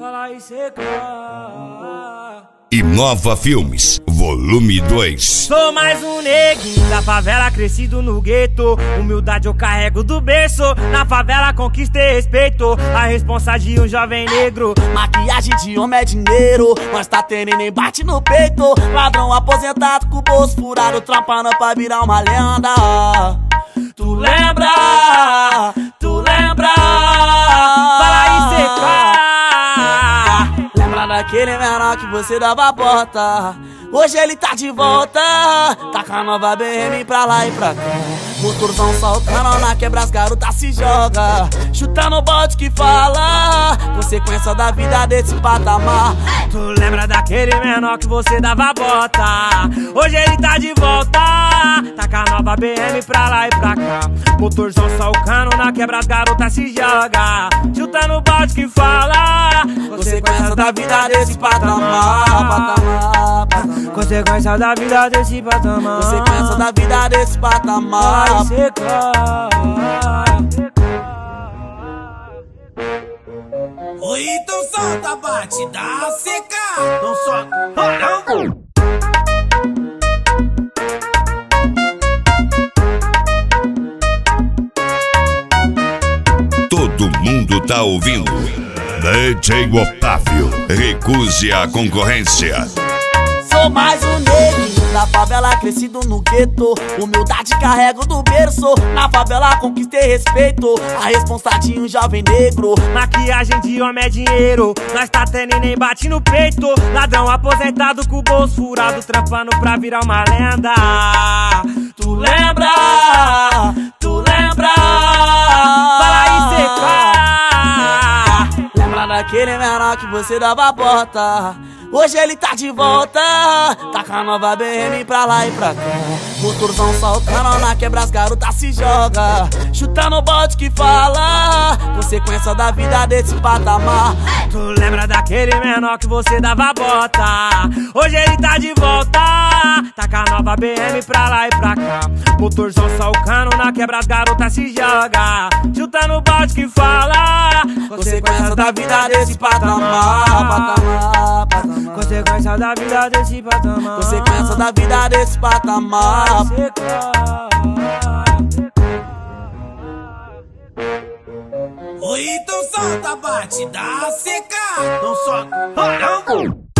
Fala aí, seca. Inova Filmes, volume 2. Sou mais um neguinho da favela, crescido no gueto. Humildade eu carrego do berço. Na favela conquistei respeito. A responsa de um jovem negro. Maquiagem de homem é dinheiro, mas tá tendo e nem bate no peito. Ladrão aposentado com o bolso furado, trampando pra virar uma lenda. Tu lembra? Tu lembra? Fala aí, seca. Lembra daquele menor que você dava a porta? Hoje ele tá de volta, tá com a nova BM pra lá e pra cá. Motorzão saltando na quebra, as garotas se joga, chutando o balde que fala. Consequência da vida desse patamar. Tu lembra daquele menor que você dava a bota? Hoje ele tá de volta, tá com a nova BM pra lá e pra cá. Motorzão salcando na quebra, as garotas se joga, chutando o balde que fala. Consequência da vida desse patamar. Consequência da vida desse patamar. Consequência da vida desse patamar. Vai secar. Oi, então solta, bate, dá seca. Não solta, não. Todo mundo tá ouvindo. DJ Otávio, recuse a concorrência. Sou mais um neguinho da favela, crescido no gueto. Humildade carrego do berço. Na favela conquistei respeito. A responsa de um jovem negro. Maquiagem de homem é dinheiro, nós tá tendo e nem bate no peito. Ladrão aposentado com o bolso furado, trampando pra virar uma lenda. Tu lembra? Tu lembra? Fala aí, seca. Lembra daquele menor que você dava a porta? Hoje ele tá de volta, tá com a nova BM pra lá e pra cá. Motorzão saltando na quebra, as garotas se joga, chutando o balde que fala. Consequência da vida desse patamar. Tu lembra daquele menor que você dava a bota? Hoje ele tá de volta, tá com a nova BM pra lá e pra cá. Motorzão salcando na quebra, as garotas se joga, chutando o balde que fala. Consequência da vida desse patamar. Consequência da vida desse patamar. Consequência da vida desse patamar. Oi, então solta, bate, dá seca. Não solta, não.